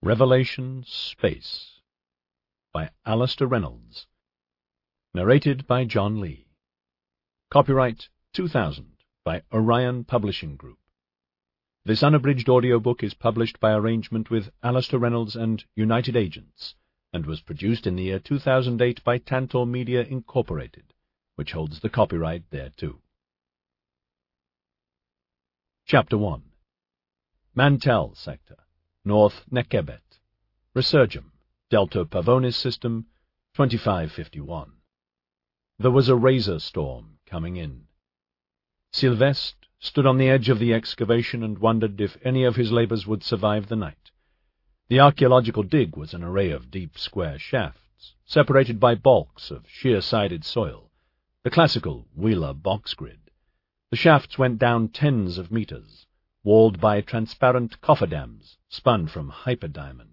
Revelation Space by Alastair Reynolds. Narrated by John Lee. Copyright 2000 by Orion Publishing Group. This unabridged audiobook is published by arrangement with Alastair Reynolds and United Agents, and was produced in the year 2008 by Tantor Media Incorporated, which holds the copyright thereto. Chapter 1. Mantell Sector, North Nekhebet, Resurgam, Delta Pavonis System, 2551. There was a razor storm coming in. Sylvestre stood on the edge of the excavation and wondered if any of his labors would survive the night. The archaeological dig was an array of deep square shafts, separated by balks of sheer-sided soil, the classical Wheeler box grid. The shafts went down tens of meters, walled by transparent cofferdams spun from hyperdiamond.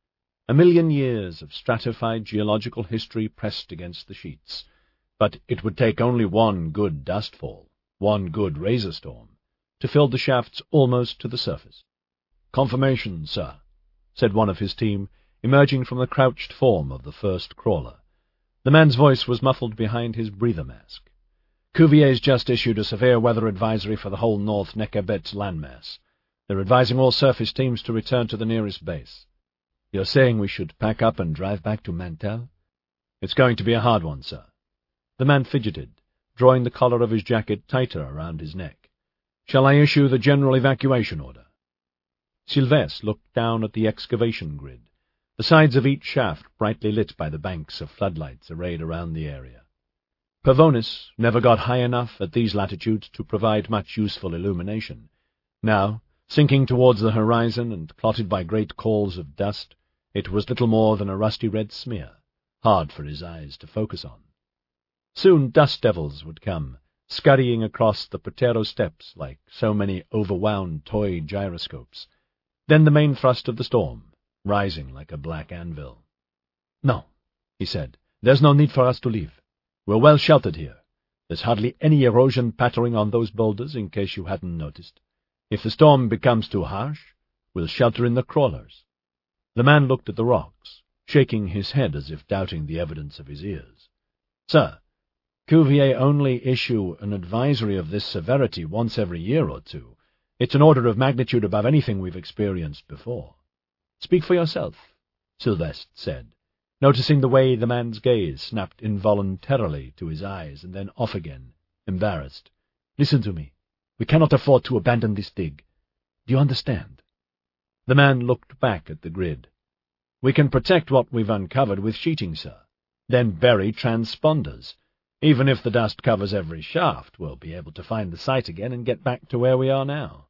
A million years of stratified geological history pressed against the sheets, but it would take only one good dustfall, one good razor storm, to fill the shafts almost to the surface. "Confirmation, sir," said one of his team, emerging from the crouched form of the first crawler. The man's voice was muffled behind his breather mask. "Cuvier's just issued a severe weather advisory for the whole North Nekhebet landmass. They're advising all surface teams to return to the nearest base." "You're saying we should pack up and drive back to Mantell?" "It's going to be a hard one, sir." The man fidgeted, drawing the collar of his jacket tighter around his neck. "Shall I issue the general evacuation order?" Sylvestre looked down at the excavation grid, the sides of each shaft brightly lit by the banks of floodlights arrayed around the area. Pavonis never got high enough at these latitudes to provide much useful illumination. Now, sinking towards the horizon and clotted by great calls of dust, it was little more than a rusty red smear, hard for his eyes to focus on. Soon dust devils would come, scurrying across the Protero steppes like so many overwound toy gyroscopes. Then the main thrust of the storm, rising like a black anvil. "No," he said, "there's no need for us to leave. We're well sheltered here. There's hardly any erosion pattering on those boulders, in case you hadn't noticed. If the storm becomes too harsh, we'll shelter in the crawlers." The man looked at the rocks, shaking his head as if doubting the evidence of his ears. "Sir, Cuvier only issue an advisory of this severity once every year or two. It's an order of magnitude above anything we've experienced before." "Speak for yourself," Sylvestre said, noticing the way the man's gaze snapped involuntarily to his eyes and then off again, embarrassed. "Listen to me. We cannot afford to abandon this dig. Do you understand?" The man looked back at the grid. "We can protect what we've uncovered with sheeting, sir, then bury transponders. Even if the dust covers every shaft, we'll be able to find the site again and get back to where we are now."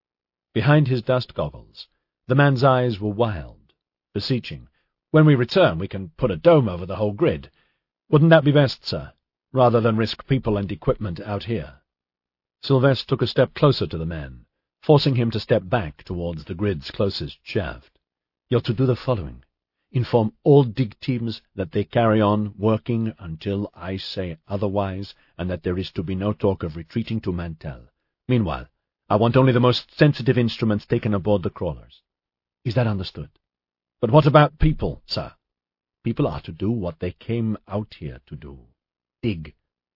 Behind his dust goggles, the man's eyes were wild, beseeching. "When we return, we can put a dome over the whole grid. Wouldn't that be best, sir, rather than risk people and equipment out here?" Sylvestre took a step closer to the man, forcing him to step back towards the grid's closest shaft. "You're to do the following. Inform all dig teams that they carry on working until I say otherwise, and that there is to be no talk of retreating to Mantell. Meanwhile, I want only the most sensitive instruments taken aboard the crawlers. Is that understood?" "But what about people, sir?" "People are to do what they came out here to do. Dig."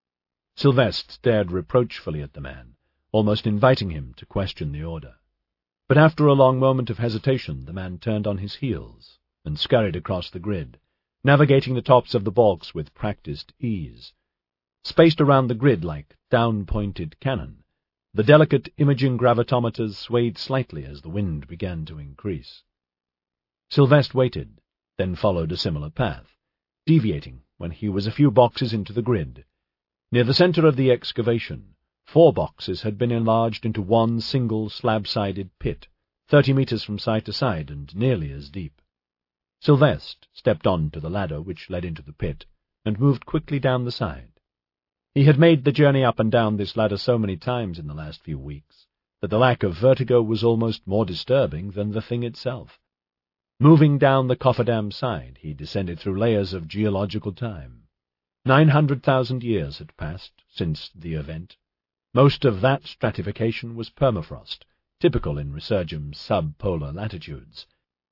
Sylvestre stared reproachfully at the man, almost inviting him to question the order. But after a long moment of hesitation, the man turned on his heels and scurried across the grid, navigating the tops of the balks with practiced ease. Spaced around the grid like down-pointed cannon, the delicate imaging gravitometers swayed slightly as the wind began to increase. Sylvestre waited, then followed a similar path, deviating when he was a few boxes into the grid. Near the center of the excavation, 4 boxes had been enlarged into one single slab-sided pit, 30 meters from side to side and nearly as deep. Sylvestre stepped on to the ladder which led into the pit and moved quickly down the side. He had made the journey up and down this ladder so many times in the last few weeks that the lack of vertigo was almost more disturbing than the thing itself. Moving down the cofferdam side, he descended through layers of geological time. 900,000 years had passed since the event. Most of that stratification was permafrost, typical in Resurgam's subpolar latitudes.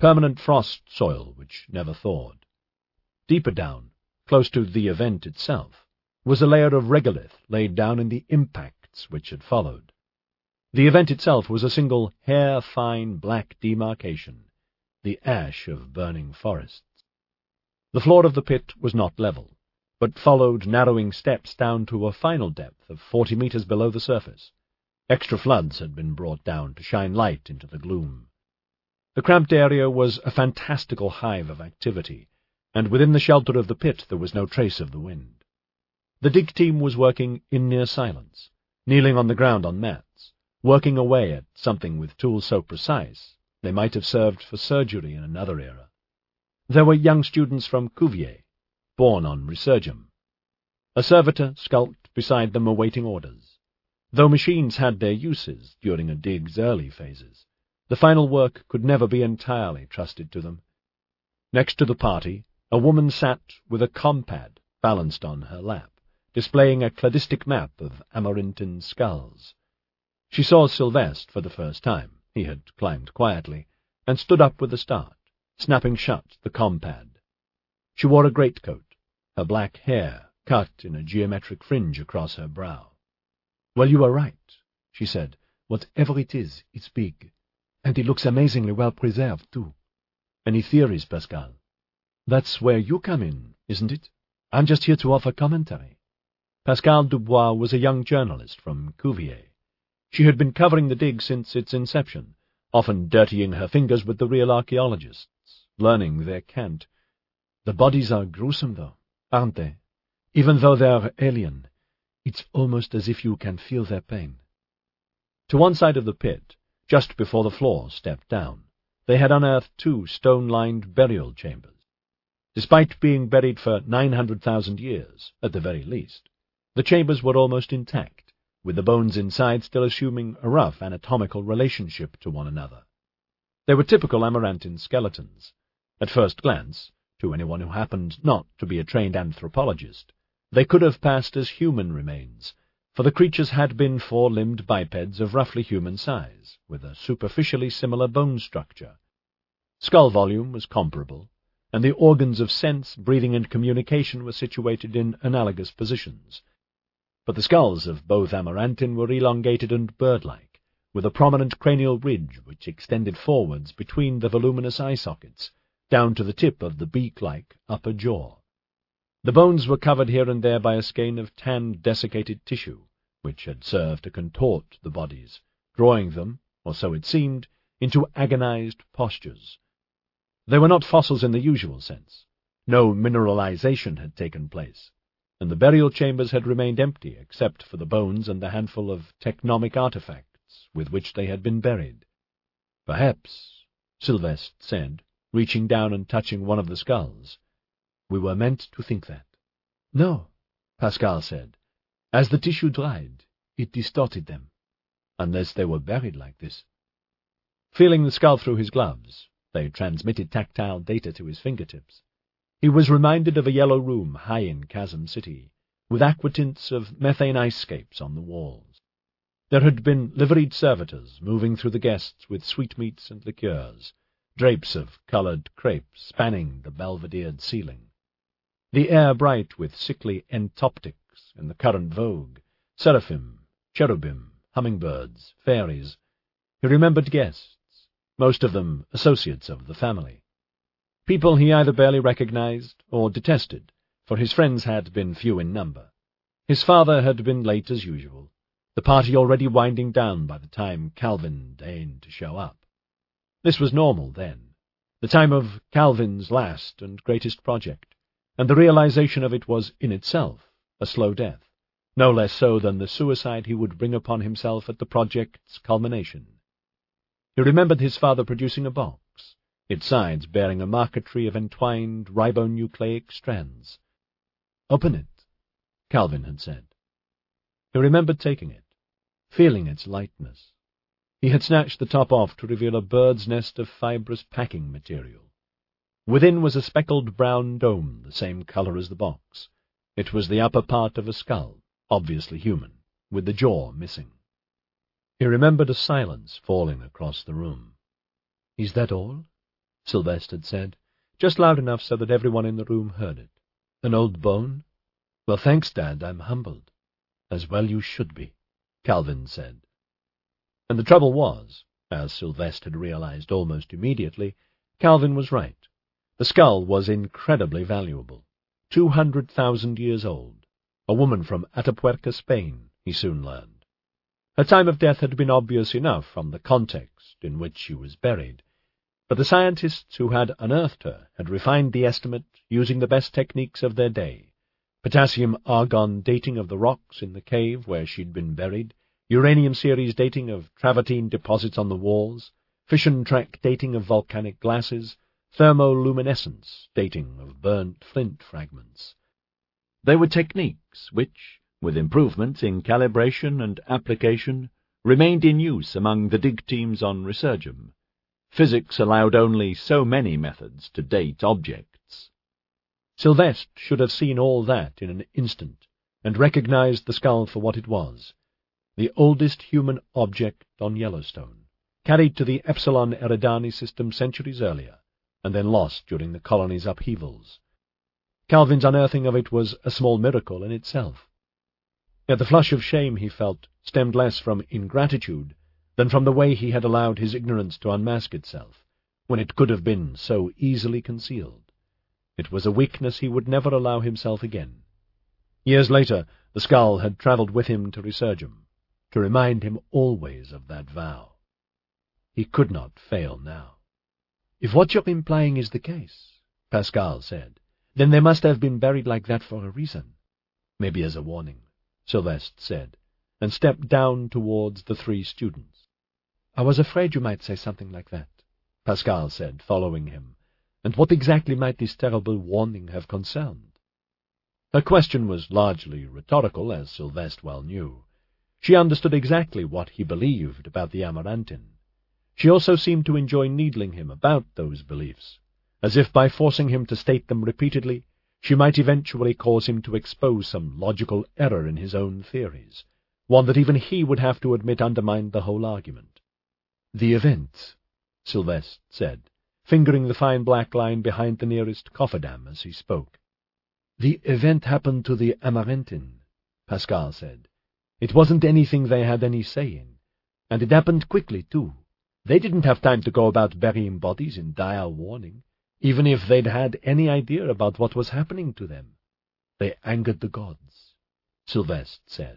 permanent frost soil which never thawed. Deeper down, close to the event itself, was a layer of regolith laid down in the impacts which had followed. The event itself was a single hair-fine black demarcation, the ash of burning forests. The floor of the pit was not level, but followed narrowing steps down to a final depth of 40 meters below the surface. Extra floods had been brought down to shine light into the gloom. The cramped area was a fantastical hive of activity, and within the shelter of the pit there was no trace of the wind. The dig team was working in near silence, kneeling on the ground on mats, working away at something with tools so precise they might have served for surgery in another era. There were young students from Cuvier, born on Resurgam. A servitor skulked beside them awaiting orders. Though machines had their uses during a dig's early phases, the final work could never be entirely trusted to them. Next to the party, a woman sat with a compad balanced on her lap, displaying a cladistic map of Amaryntan skulls. She saw Sylvestre for the first time. He had climbed quietly, and stood up with a start, snapping shut the compad. She wore a greatcoat, her black hair cut in a geometric fringe across her brow. "Well, you are right," she said. "Whatever it is, it's big. And it looks amazingly well preserved, too. Any theories, Pascal?" "That's where you come in, isn't it? I'm just here to offer commentary." Pascal Dubois was a young journalist from Cuvier. She had been covering the dig since its inception, often dirtying her fingers with the real archaeologists, learning their cant. "The bodies are gruesome, though, aren't they? Even though they're alien, it's almost as if you can feel their pain." To one side of the pit, just before the floor stepped down, they had unearthed 2 stone-lined burial chambers. Despite being buried for 900,000 years, at the very least, the chambers were almost intact, with the bones inside still assuming a rough anatomical relationship to one another. They were typical Amaryntan skeletons. At first glance, to anyone who happened not to be a trained anthropologist, they could have passed as human remains, for the creatures had been 4-limbed bipeds of roughly human size, with a superficially similar bone structure. Skull volume was comparable, and the organs of sense, breathing, and communication were situated in analogous positions. But the skulls of both Amaryntan were elongated and bird-like, with a prominent cranial ridge which extended forwards between the voluminous eye sockets, down to the tip of the beak-like upper jaw. The bones were covered here and there by a skein of tanned, desiccated tissue, which had served to contort the bodies, drawing them, or so it seemed, into agonized postures. They were not fossils in the usual sense. No mineralization had taken place, and the burial chambers had remained empty except for the bones and the handful of tectonic artifacts with which they had been buried. "Perhaps," Sylvestre said, reaching down and touching one of the skulls, "we were meant to think that." "No," Pascal said. "As the tissue dried, it distorted them, unless they were buried like this." Feeling the skull through his gloves, they transmitted tactile data to his fingertips. He was reminded of a yellow room high in Chasm City, with aquatints of methane ice-scapes on the walls. There had been liveried servitors moving through the guests with sweetmeats and liqueurs, drapes of coloured crepe spanning the belvedered ceiling. The air bright with sickly entoptics in the current vogue, seraphim, cherubim, hummingbirds, fairies. He remembered guests, most of them associates of the family. People he either barely recognized or detested, for his friends had been few in number. His father had been late as usual, the party already winding down by the time Calvin deigned to show up. This was normal then, the time of Calvin's last and greatest project, and the realization of it was in itself a slow death, no less so than the suicide he would bring upon himself at the project's culmination. He remembered his father producing a box, its sides bearing a marquetry of entwined ribonucleic strands. "Open it," Calvin had said. He remembered taking it, feeling its lightness. He had snatched the top off to reveal a bird's nest of fibrous packing material. Within was a speckled brown dome, the same color as the box. It was the upper part of a skull, obviously human, with the jaw missing. He remembered a silence falling across the room. "Is that all?" Sylvestre had said, just loud enough so that everyone in the room heard it. An old bone? Well, thanks, Dad, I'm humbled. As well you should be, Calvin said. And the trouble was, as Sylvestre had realized almost immediately, Calvin was right. The skull was incredibly valuable. 200,000 years old. A woman from Atapuerca, Spain, he soon learned. Her time of death had been obvious enough from the context in which she was buried, but the scientists who had unearthed her had refined the estimate using the best techniques of their day: potassium-argon dating of the rocks in the cave where she'd been buried, uranium series dating of travertine deposits on the walls, fission track dating of volcanic glasses, thermoluminescence dating of burnt flint fragments. They were techniques which, with improvements in calibration and application, remained in use among the dig teams on Resurgam. Physics allowed only so many methods to date objects. Sylvestre should have seen all that in an instant, and recognized the skull for what it was: the oldest human object on Yellowstone, carried to the Epsilon Eridani system centuries earlier, and then lost during the colony's upheavals. Calvin's unearthing of it was a small miracle in itself. Yet the flush of shame he felt stemmed less from ingratitude than from the way he had allowed his ignorance to unmask itself, when it could have been so easily concealed. It was a weakness he would never allow himself again. Years later, the skull had travelled with him to Resurgam, to remind him always of that vow. He could not fail now. "If what you're implying is the case," Pascal said, "then they must have been buried like that for a reason." "Maybe as a warning," Sylvestre said, and stepped down towards the three students. "I was afraid you might say something like that," Pascal said, following him. "And what exactly might this terrible warning have concerned?" Her question was largely rhetorical, as Sylvestre well knew. She understood exactly what he believed about the Amarantin. She also seemed to enjoy needling him about those beliefs, as if by forcing him to state them repeatedly, she might eventually cause him to expose some logical error in his own theories, one that even he would have to admit undermined the whole argument. "The event," Sylvestre said, fingering the fine black line behind the nearest cofferdam as he spoke. "The event happened to the Amarantin," Pascal said. "It wasn't anything they had any say in, and it happened quickly, too. They didn't have time to go about burying bodies in dire warning, even if they'd had any idea about what was happening to them. They angered the gods," Sylvestre said.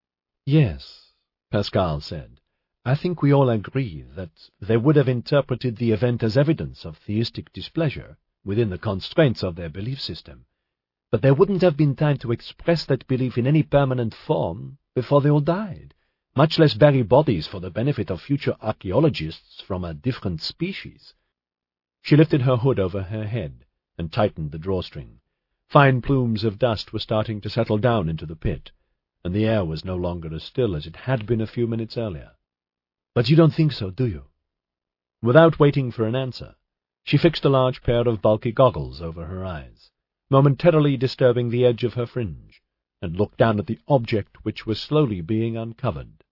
"Yes," Pascal said. "I think we all agree that they would have interpreted the event as evidence of theistic displeasure within the constraints of their belief system, but there wouldn't have been time to express that belief in any permanent form before they all died, much less bury bodies for the benefit of future archaeologists from a different species." She lifted her hood over her head and tightened the drawstring. Fine plumes of dust were starting to settle down into the pit, and the air was no longer as still as it had been a few minutes earlier. "But you don't think so, do you?" Without waiting for an answer, she fixed a large pair of bulky goggles over her eyes, momentarily disturbing the edge of her fringe, and looked down at the object which was slowly being uncovered.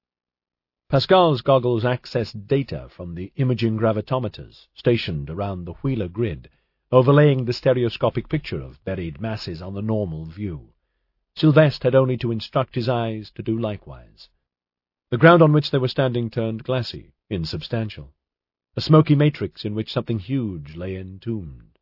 Pascal's goggles accessed data from the imaging gravitometers stationed around the Wheeler grid, overlaying the stereoscopic picture of buried masses on the normal view. Sylvestre had only to instruct his eyes to do likewise. The ground on which they were standing turned glassy, insubstantial, a smoky matrix in which something huge lay entombed.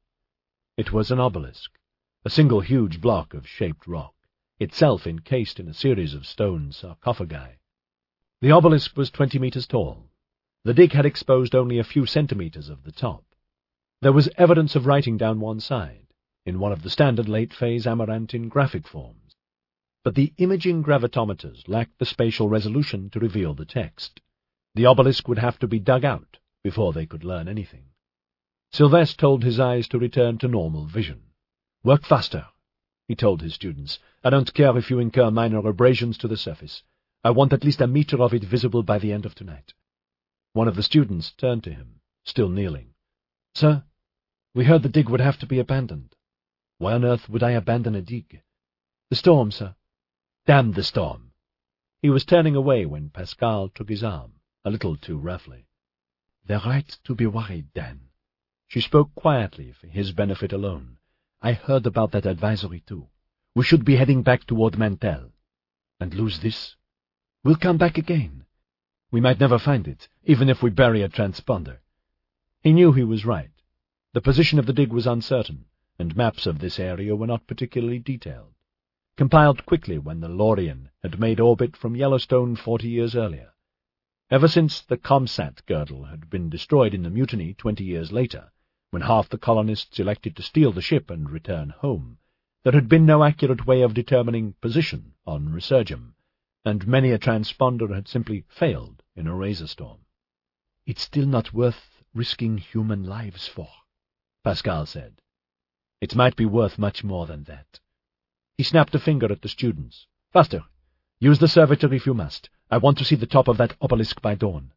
It was an obelisk, a single huge block of shaped rock, itself encased in a series of stone sarcophagi. The obelisk was 20 meters tall. The dig had exposed only a few centimeters of the top. There was evidence of writing down one side, in one of the standard late-phase Amarantin graphic forms, but the imaging gravitometers lacked the spatial resolution to reveal the text. The obelisk would have to be dug out before they could learn anything. Sylvestre told his eyes to return to normal vision. "Work faster," he told his students. "I don't care if you incur minor abrasions to the surface. I want at least a meter of it visible by the end of tonight." One of the students turned to him, still kneeling. "Sir, we heard the dig would have to be abandoned." "Why on earth would I abandon a dig?" "The storm, sir." "Damn the storm!" He was turning away when Pascal took his arm, a little too roughly. "They're right to be worried, Dan," She spoke quietly for his benefit alone. "I heard about that advisory too. We should be heading back toward Mantell. And lose this? We'll come back again. We might never find it, even if we bury a transponder." He knew he was right. The position of the dig was uncertain, and maps of this area were not particularly detailed, compiled quickly when the Lorien had made orbit from Yellowstone 40 years earlier. Ever since the Comsat girdle had been destroyed in the mutiny 20 years later, when half the colonists elected to steal the ship and return home, there had been no accurate way of determining position on Resurgam, and many a transponder had simply failed in a razor storm. "It's still not worth risking human lives for," Pascal said. "It might be worth much more than that." He snapped a finger at the students. "Faster! Use the servitor if you must. I want to see the top of that obelisk by dawn."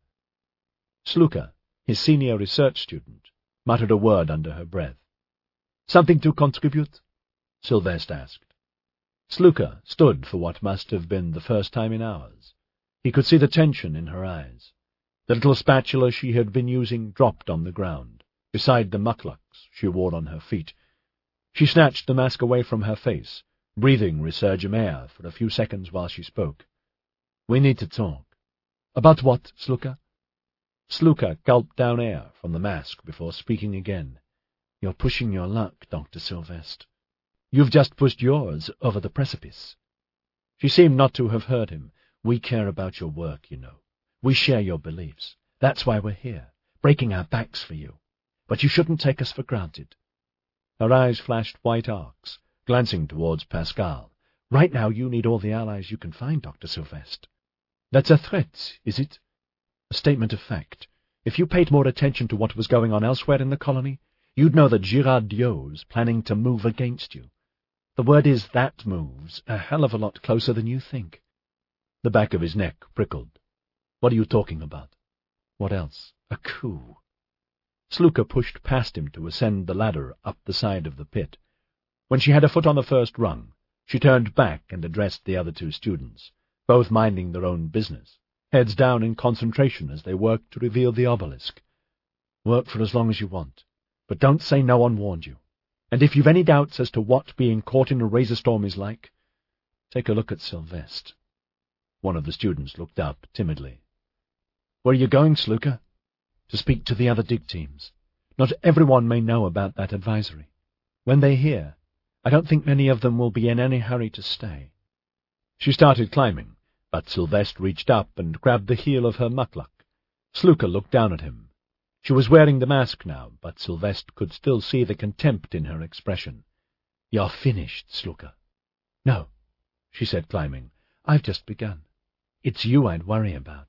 Sluka, his senior research student, muttered a word under her breath. "Something to contribute?" Sylvestre asked. Sluka stood for what must have been the first time in hours. He could see the tension in her eyes. The little spatula she had been using dropped on the ground, beside the mukluks she wore on her feet. She snatched the mask away from her face, breathing Resurgam air for a few seconds while she spoke. "We need to talk." "About what, Sluka?" Sluka gulped down air from the mask before speaking again. "You're pushing your luck, Dr. Sylvestre. You've just pushed yours over the precipice." She seemed not to have heard him. "We care about your work, you know. We share your beliefs. That's why we're here, breaking our backs for you. But you shouldn't take us for granted." Her eyes flashed white arcs, glancing towards Pascal. "Right now you need all the allies you can find, Dr. Sylvestre." "That's a threat, is it?" "A statement of fact. If you paid more attention to what was going on elsewhere in the colony, you'd know that Girard Dieu's planning to move against you. The word is that move's a hell of a lot closer than you think." The back of his neck prickled. "What are you talking about?" "What else? A coup." Sluka pushed past him to ascend the ladder up the side of the pit. When she had a foot on the first rung, she turned back and addressed the other two students, both minding their own business, heads down in concentration as they worked to reveal the obelisk. "Work for as long as you want, but don't say no one warned you. And if you've any doubts as to what being caught in a razor storm is like, take a look at Sylvestre." One of the students looked up timidly. "Where are you going, Sluka?" "To speak to the other dig teams. Not everyone may know about that advisory. When they hear, I don't think many of them will be in any hurry to stay." She started climbing, but Sylvestre reached up and grabbed the heel of her mukluk. Sluka looked down at him. She was wearing the mask now, but Sylvestre could still see the contempt in her expression. "You're finished, Sluka." "No," she said, climbing. "I've just begun. It's you I'd worry about."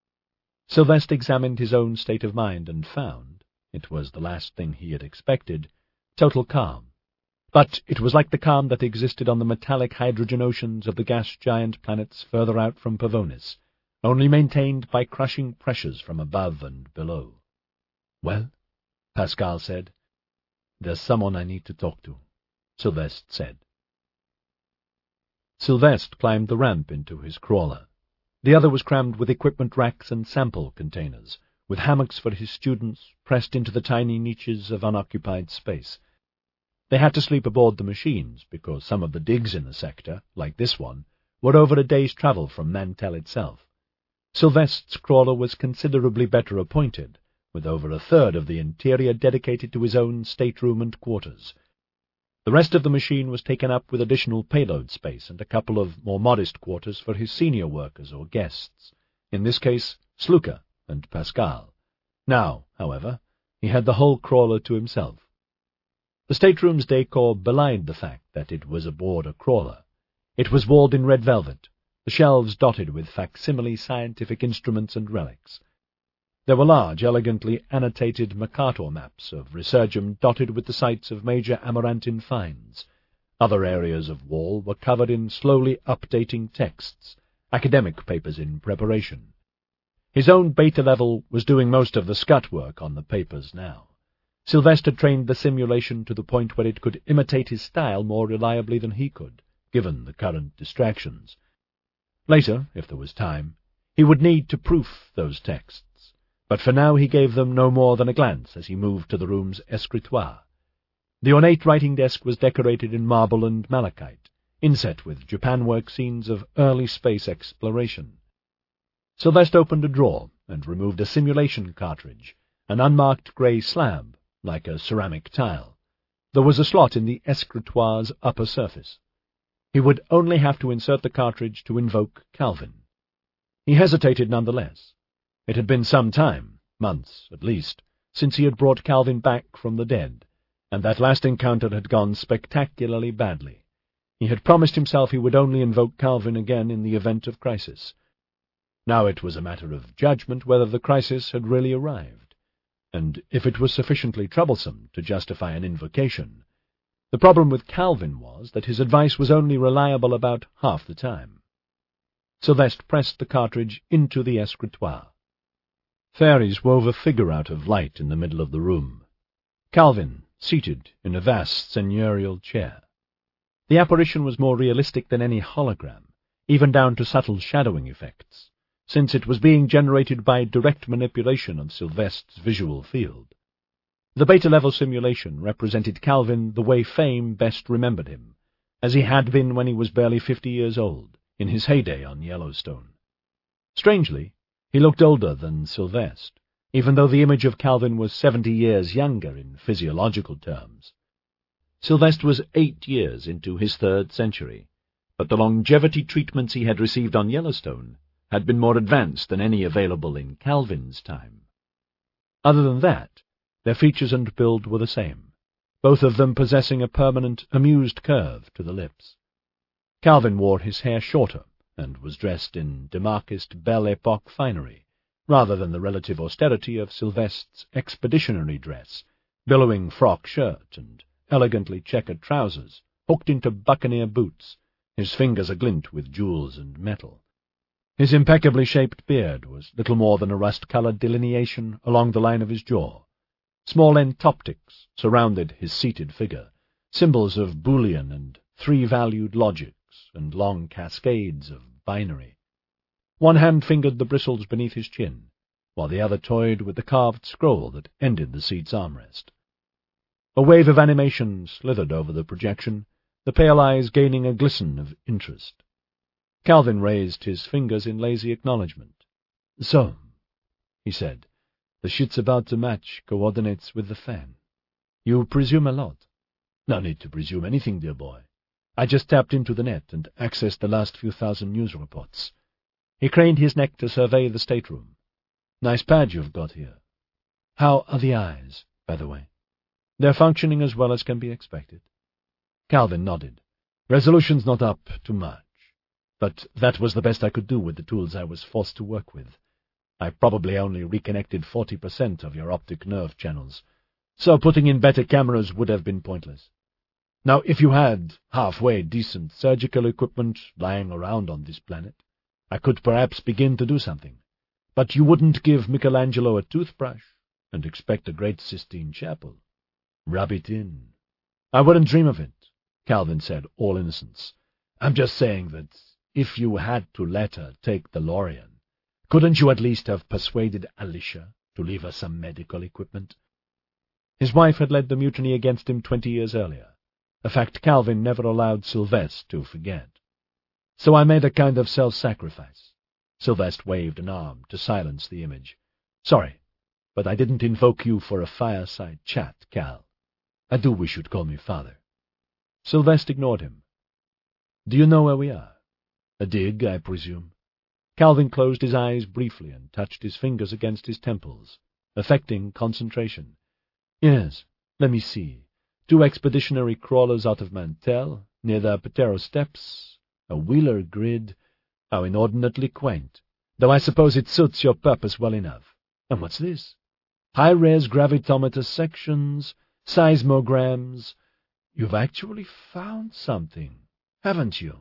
Sylvestre examined his own state of mind and found, it was the last thing he had expected, total calm. But it was like the calm that existed on the metallic hydrogen oceans of the gas-giant planets further out from Pavonis, only maintained by crushing pressures from above and below. "Well," Pascal said. "There's someone I need to talk to," Sylvestre said. Sylvestre climbed the ramp into his crawler. The other was crammed with equipment racks and sample containers, with hammocks for his students pressed into the tiny niches of unoccupied space. They had to sleep aboard the machines because some of the digs in the sector, like this one, were over a day's travel from Mantell itself. Sylvestre's crawler was considerably better appointed, with over a third of the interior dedicated to his own stateroom and quarters. The rest of the machine was taken up with additional payload space and a couple of more modest quarters for his senior workers or guests, in this case Sluka and Pascal. Now, however, he had the whole crawler to himself. The stateroom's decor belied the fact that it was aboard a crawler. It was walled in red velvet, the shelves dotted with facsimile scientific instruments and relics. There were large, elegantly annotated Mercator maps of Resurgam dotted with the sites of major Amarantin finds. Other areas of wall were covered in slowly updating texts, academic papers in preparation. His own beta level was doing most of the scut work on the papers now. Sylvestre had trained the simulation to the point where it could imitate his style more reliably than he could, given the current distractions. Later, if there was time, he would need to proof those texts, but for now he gave them no more than a glance as he moved to the room's escritoire. The ornate writing desk was decorated in marble and malachite, inset with Japanwork scenes of early space exploration. Sylvester opened a drawer and removed a simulation cartridge, an unmarked grey slab, like a ceramic tile. There was a slot in the escritoire's upper surface. He would only have to insert the cartridge to invoke Calvin. He hesitated nonetheless. It had been some time, months at least, since he had brought Calvin back from the dead, and that last encounter had gone spectacularly badly. He had promised himself he would only invoke Calvin again in the event of crisis. Now it was a matter of judgment whether the crisis had really arrived, and if it was sufficiently troublesome to justify an invocation. The problem with Calvin was that his advice was only reliable about half the time. Sylvester pressed the cartridge into the escritoire. Fairies wove a figure out of light in the middle of the room. Calvin, seated in a vast seigneurial chair. The apparition was more realistic than any hologram, even down to subtle shadowing effects, since it was being generated by direct manipulation of Sylvester's visual field. The beta-level simulation represented Calvin the way fame best remembered him, as he had been when he was barely 50 years old, in his heyday on Yellowstone. Strangely, he looked older than Sylvester, even though the image of Calvin was 70 years younger in physiological terms. Sylvester was 8 years into his 3rd century, but the longevity treatments he had received on Yellowstone had been more advanced than any available in Calvin's time. Other than that, their features and build were the same, both of them possessing a permanent, amused curve to the lips. Calvin wore his hair shorter and was dressed in demarquised Belle Epoque finery, rather than the relative austerity of Sylvester's expeditionary dress, billowing frock shirt and elegantly checkered trousers, hooked into buccaneer boots, his fingers aglint with jewels and metal. His impeccably shaped beard was little more than a rust-coloured delineation along the line of his jaw. Small entoptics surrounded his seated figure, symbols of Boolean and three-valued logics and long cascades of binary. One hand fingered the bristles beneath his chin, while the other toyed with the carved scroll that ended the seat's armrest. A wave of animation slithered over the projection, the pale eyes gaining a glisten of interest. Calvin raised his fingers in lazy acknowledgement. "So," he said, "the shit's about to match coordinates with the fan. You presume a lot." "No need to presume anything, dear boy. I just tapped into the net and accessed the last few thousand news reports." He craned his neck to survey the stateroom. "Nice pad you've got here. How are the eyes, by the way?" "They're functioning as well as can be expected." Calvin nodded. "Resolution's not up to much, but that was the best I could do with the tools I was forced to work with. I probably only reconnected 40% of your optic nerve channels, so putting in better cameras would have been pointless. Now, if you had halfway decent surgical equipment lying around on this planet, I could perhaps begin to do something. But you wouldn't give Michelangelo a toothbrush and expect a great Sistine Chapel. Rub it in." "I wouldn't dream of it," Calvin said, all innocence. "I'm just saying that if you had to let her take the Lorian, couldn't you at least have persuaded Alicia to leave her some medical equipment?" His wife had led the mutiny against him 20 years earlier, a fact Calvin never allowed Sylvester to forget. "So I made a kind of self-sacrifice." Sylvester waved an arm to silence the image. "Sorry, but I didn't invoke you for a fireside chat, Cal. I do wish you'd call me father." Sylvester ignored him. "Do you know where we are? A dig, I presume?" Calvin closed his eyes briefly and touched his fingers against his temples, affecting concentration. "Yes, let me see. 2 expeditionary crawlers out of Mantell, near the Patero Steps, a Wheeler grid. How inordinately quaint, though I suppose it suits your purpose well enough. And what's this? High-res gravitometer sections, seismograms. You've actually found something, haven't you?"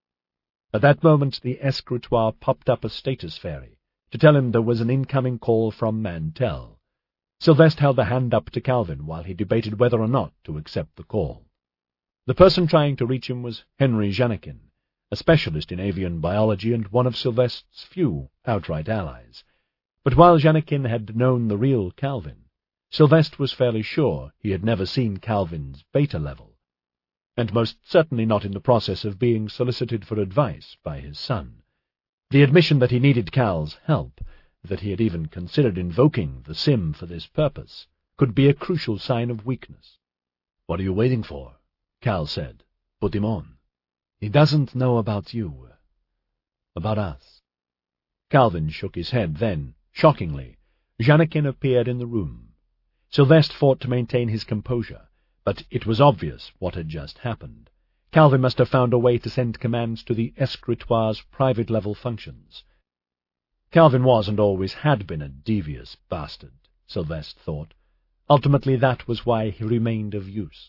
At that moment the escritoire popped up a status fairy to tell him there was an incoming call from Mantell. Sylvester held a hand up to Calvin while he debated whether or not to accept the call. The person trying to reach him was Henry Janekin, a specialist in avian biology and one of Sylvester's few outright allies. But while Janikin had known the real Calvin, Sylvestre was fairly sure he had never seen Calvin's beta level, and most certainly not in the process of being solicited for advice by his son. The admission that he needed Cal's help, that he had even considered invoking the sim for this purpose, could be a crucial sign of weakness. "What are you waiting for?" Cal said. "Put him on. He doesn't know about you. About us." Calvin shook his head. Then, shockingly, Janikin appeared in the room. Sylvestre fought to maintain his composure, but it was obvious what had just happened. Calvin must have found a way to send commands to the escritoire's private-level functions. Calvin was and always had been a devious bastard, Sylvestre thought. Ultimately, that was why he remained of use.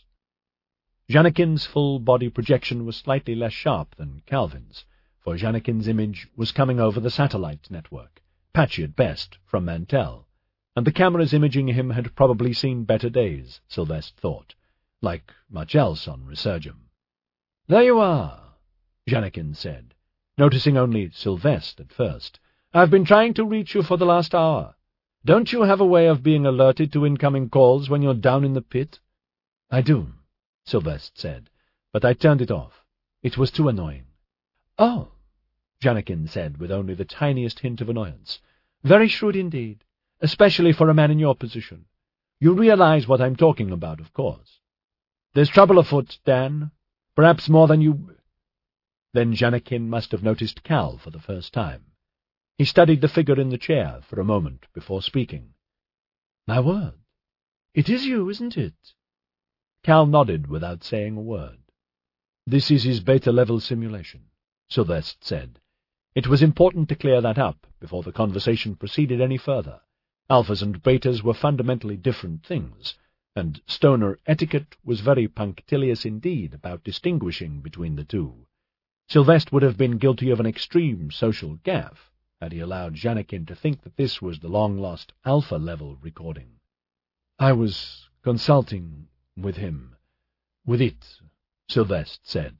Janikin's full-body projection was slightly less sharp than Calvin's, for Janikin's image was coming over the satellite network, patchy at best, from Mantell, and the cameras imaging him had probably seen better days, Sylvestre thought, like much else on Resurgam. "There you are," Janikin said, noticing only Sylvestre at first. "I've been trying to reach you for the last hour. Don't you have a way of being alerted to incoming calls when you're down in the pit?" "I do," Sylvestre said, "but I turned it off. It was too annoying." "Oh," Janikin said with only the tiniest hint of annoyance. "Very shrewd indeed, especially for a man in your position. You realize what I'm talking about, of course. There's trouble afoot, Dan. Perhaps more than you—" Then Janikin must have noticed Cal for the first time. He studied the figure in the chair for a moment before speaking. "My word, it is you, isn't it?" Cal nodded without saying a word. "This is his beta-level simulation," Sylvestre said. It was important to clear that up before the conversation proceeded any further. Alphas and betas were fundamentally different things, and stoner etiquette was very punctilious indeed about distinguishing between the two. Sylvestre would have been guilty of an extreme social gaffe had he allowed Janikin to think that this was the long-lost alpha-level recording. "I was consulting with him, with it," Sylvestre said.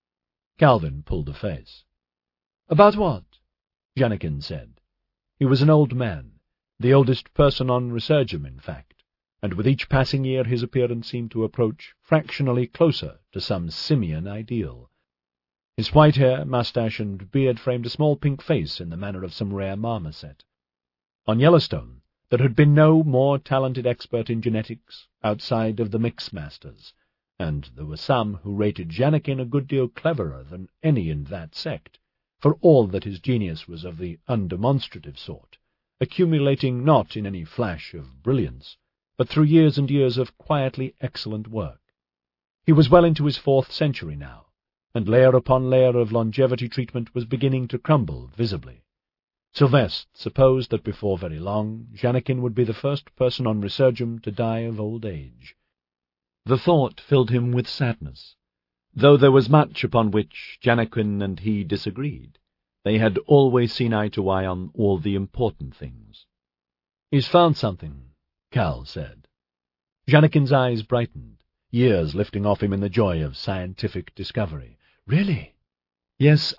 Calvin pulled a face. "About what?" Janikin said. He was an old man, the oldest person on Resurgam, in fact, and with each passing year his appearance seemed to approach fractionally closer to some simian ideal. His white hair, mustache, and beard framed a small pink face in the manner of some rare marmoset. On Yellowstone, there had been no more talented expert in genetics outside of the Mixmasters, and there were some who rated Janikin a good deal cleverer than any in that sect, for all that his genius was of the undemonstrative sort, accumulating not in any flash of brilliance, but through years and years of quietly excellent work. He was well into his 4th century now, and layer upon layer of longevity treatment was beginning to crumble visibly. Sylvestre supposed that before very long Janikin would be the first person on Resurgam to die of old age. The thought filled him with sadness. Though there was much upon which Janikin and he disagreed, they had always seen eye to eye on all the important things. "He's found something," Cal said. Janikin's eyes brightened, years lifting off him in the joy of scientific discovery. "Really?" "Yes,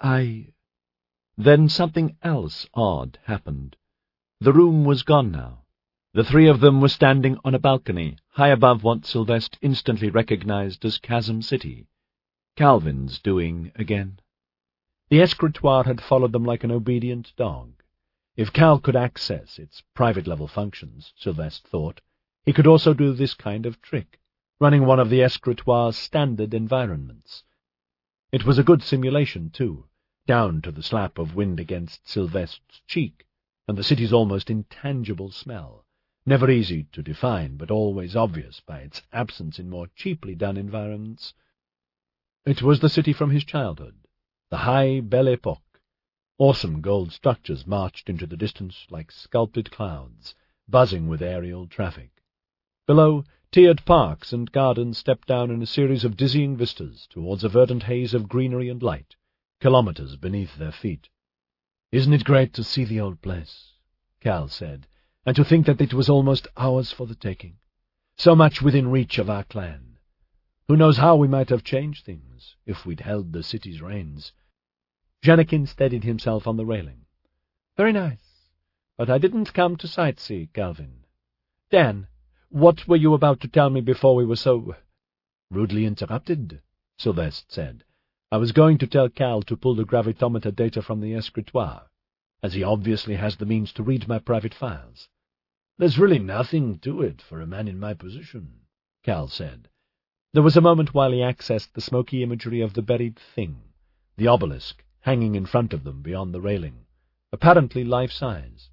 Then something else odd happened. The room was gone now. The three of them were standing on a balcony, high above what Sylvestre instantly recognized as Chasm City. Calvin's doing again. The escritoire had followed them like an obedient dog. If Cal could access its private-level functions, Sylvestre thought, he could also do this kind of trick, running one of the escritoire's standard environments. It was a good simulation, too, down to the slap of wind against Sylvestre's cheek, and the city's almost intangible smell, never easy to define, but always obvious by its absence in more cheaply done environments. It was the city from his childhood, the high Belle Epoque. Awesome gold structures marched into the distance like sculpted clouds, buzzing with aerial traffic. Below, tiered parks and gardens stepped down in a series of dizzying vistas towards a verdant haze of greenery and light, kilometers beneath their feet. "Isn't it great to see the old place?" Cal said, "and to think that it was almost ours for the taking. So much within reach of our clan. Who knows how we might have changed things, if we'd held the city's reins." Janikin steadied himself on the railing. "Very nice. but I didn't come to sightsee, Calvin. Dan, what were you about to tell me before we were so rudely interrupted? Sylvestre said. I was going to tell Cal to pull the gravitometer data from the escritoire, as he obviously has the means to read my private files. There's really nothing to it for a man in my position, Cal said. There was a moment while he accessed the smoky imagery of the buried thing, the obelisk hanging in front of them beyond the railing, apparently life-size.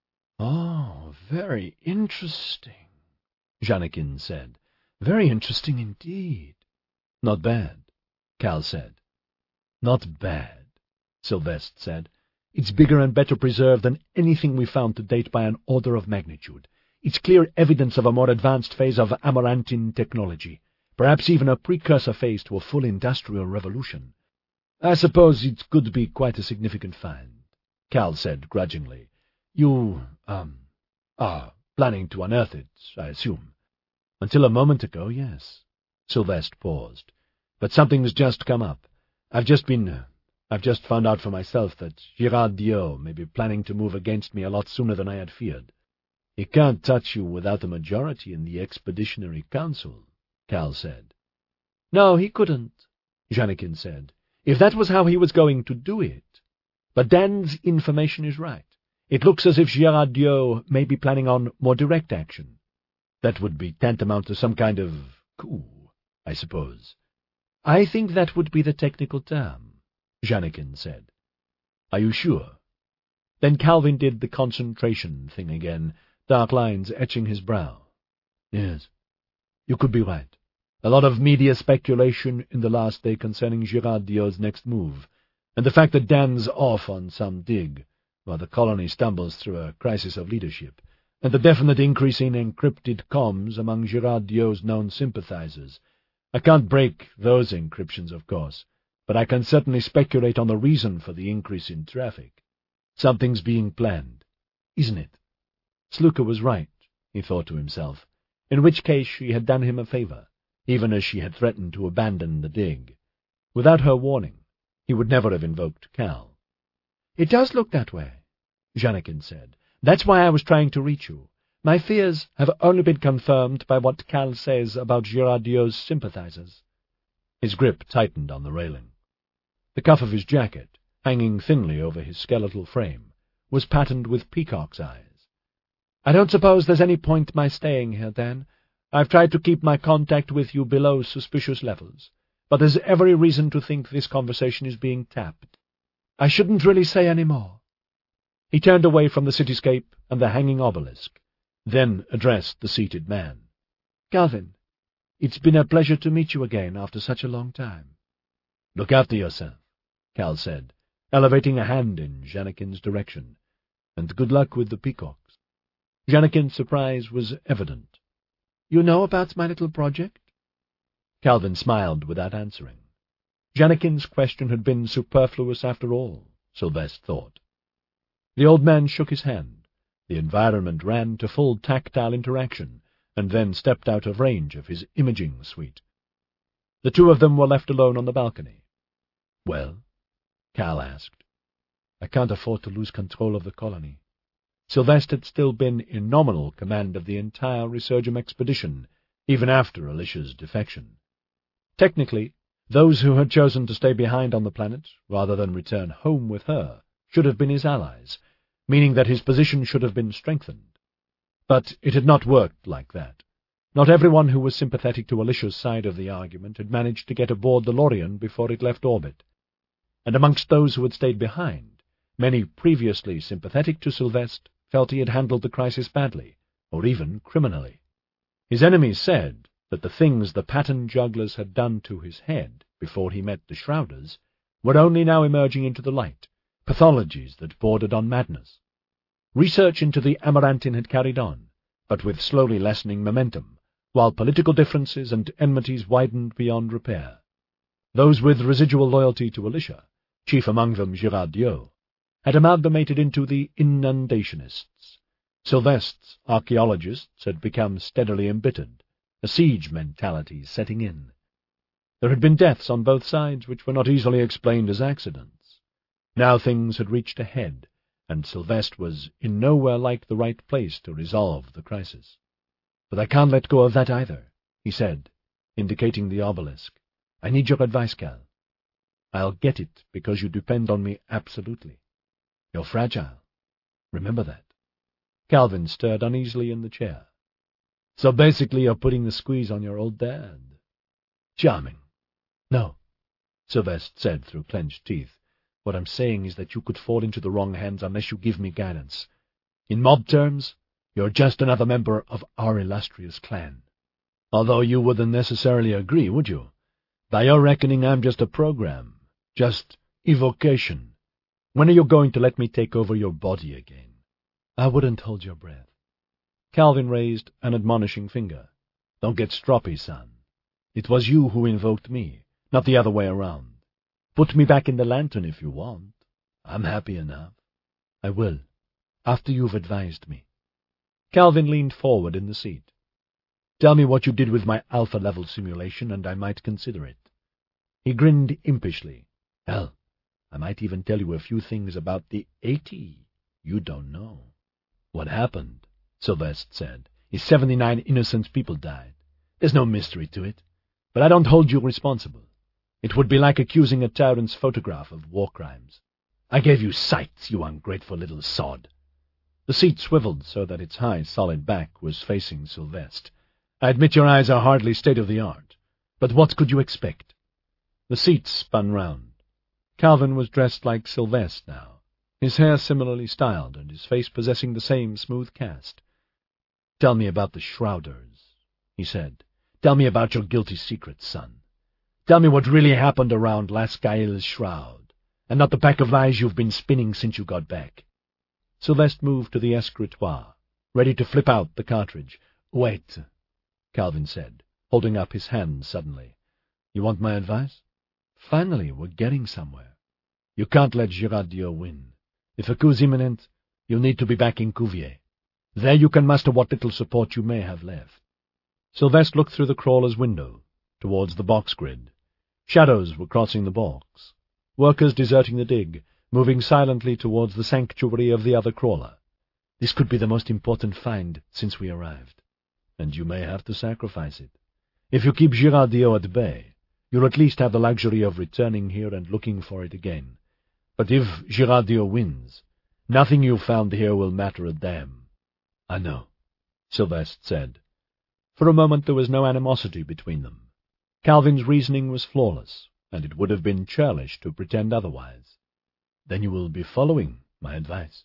Oh, very interesting, Janikin said. Very interesting indeed. Not bad, Cal said. Not bad, Sylvestre said. It's bigger and better preserved than anything we found to date by an order of magnitude. It's clear evidence of a more advanced phase of Amarantine technology, perhaps even a precursor phase to a full industrial revolution. I suppose it could be quite a significant find, Cal said grudgingly. You, are planning to unearth it, I assume. Until a moment ago, yes. Sylvestre paused. But something's just come up. I've just found out for myself that Girard Dio may be planning to move against me a lot sooner than I had feared. He can't touch you without a majority in the Expeditionary Council, Cal said. No, he couldn't, Janikin said, if that was how he was going to do it. But Dan's information is right. It looks as if Girard Dio may be planning on more direct action. That would be tantamount to some kind of coup, I suppose. I think that would be the technical term, Janikin said. Are you sure? Then Calvin did the concentration thing again, dark lines etching his brow. Yes, you could be right. A lot of media speculation in the last day concerning Girard Dio's next move, and the fact that Dan's off on some dig, while the colony stumbles through a crisis of leadership, and the definite increase in encrypted comms among Girard Dio's known sympathizers. I can't break those encryptions, of course, but I can certainly speculate on the reason for the increase in traffic. Something's being planned, isn't it? Sluka was right, he thought to himself, in which case she had done him a favor, even as she had threatened to abandon the dig. Without her warning, he would never have invoked Cal. It does look that way, Janikin said. That's why I was trying to reach you. My fears have only been confirmed by what Cal says about Girard Dio's sympathizers. His grip tightened on the railing. The cuff of his jacket, hanging thinly over his skeletal frame, was patterned with peacock's eyes. I don't suppose there's any point my staying here, Dan. I've tried to keep my contact with you below suspicious levels, but there's every reason to think this conversation is being tapped. I shouldn't really say any more. He turned away from the cityscape and the hanging obelisk, then addressed the seated man. Calvin, it's been a pleasure to meet you again after such a long time. Look after yourself, Cal said, elevating a hand in Janikin's direction, and good luck with the peacocks. Janikin's surprise was evident. You know about my little project? Calvin smiled without answering. Janikin's question had been superfluous after all, Sylvestre thought. The old man shook his hand. The environment ran to full tactile interaction, and then stepped out of range of his imaging suite. The two of them were left alone on the balcony. Well, Cal asked. I can't afford to lose control of the colony. Sylvestre had still been in nominal command of the entire Resurgam expedition, even after Alicia's defection. Technically, those who had chosen to stay behind on the planet, rather than return home with her, should have been his allies, meaning that his position should have been strengthened. But it had not worked like that. Not everyone who was sympathetic to Alicia's side of the argument had managed to get aboard the Lorien before it left orbit. And amongst those who had stayed behind, many previously sympathetic to Sylvestre felt he had handled the crisis badly, or even criminally. His enemies said that the things the pattern jugglers had done to his head before he met the Shrouders were only now emerging into the light, pathologies that bordered on madness. Research into the Amarantine had carried on, but with slowly lessening momentum, while political differences and enmities widened beyond repair. Those with residual loyalty to Alicia, chief among them Girard Dio, had amalgamated into the Inundationists. Sylvestre's archaeologists had become steadily embittered, a siege mentality setting in. There had been deaths on both sides which were not easily explained as accidents. Now things had reached a head, and Sylvestre was in nowhere like the right place to resolve the crisis. "But I can't let go of that either," he said, indicating the obelisk. "I need your advice, Cal. I'll get it because you depend on me absolutely. You're fragile. Remember that." Calvin stirred uneasily in the chair. "So basically you're putting the squeeze on your old dad." "Charming." "No," Sylvestre said through clenched teeth. "What I'm saying is that you could fall into the wrong hands unless you give me guidance. In mob terms, you're just another member of our illustrious clan. Although you wouldn't necessarily agree, would you? By your reckoning, I'm just a program. Just evocation. When are you going to let me take over your body again?" "I wouldn't hold your breath." Calvin raised an admonishing finger. "Don't get stroppy, son. It was you who invoked me, not the other way around. Put me back in the lantern if you want. I'm happy enough." "I will, after you've advised me." Calvin leaned forward in the seat. "Tell me what you did with my alpha-level simulation, and I might consider it." He grinned impishly. "Hell, I might even tell you a few things about the 80 you don't know." "What happened," Sylvestre said, "is 79 innocent people died. There's no mystery to it. But I don't hold you responsible. It would be like accusing a tyrant's photograph of war crimes. I gave you sight, you ungrateful little sod." The seat swiveled so that its high, solid back was facing Sylvestre. "I admit your eyes are hardly state-of-the-art, but what could you expect?" The seat spun round. Calvin was dressed like Sylvestre now, his hair similarly styled and his face possessing the same smooth cast. "Tell me about the Shrouders," he said. "Tell me about your guilty secrets, son. Tell me what really happened around Lascaille's shroud, and not the pack of lies you've been spinning since you got back." Sylvestre moved to the escritoire, ready to flip out the cartridge. "Wait," Calvin said, holding up his hand suddenly. "You want my advice? Finally, we're getting somewhere. You can't let Girardeau win. If a coup's imminent, you'll need to be back in Cuvier. There you can muster what little support you may have left." Sylvestre looked through the crawler's window, towards the box grid. Shadows were crossing the box. Workers deserting the dig, moving silently towards the sanctuary of the other crawler. "This could be the most important find since we arrived. And you may have to sacrifice it. If you keep Girardeau at bay, you'll at least have the luxury of returning here and looking for it again. But if Girardeau wins, nothing you found here will matter a damn." "I know," Sylvestre said. For a moment there was no animosity between them. Calvin's reasoning was flawless, and it would have been churlish to pretend otherwise. "Then you will be following my advice."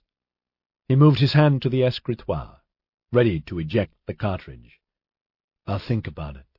He moved his hand to the escritoire, ready to eject the cartridge. "I'll think about it."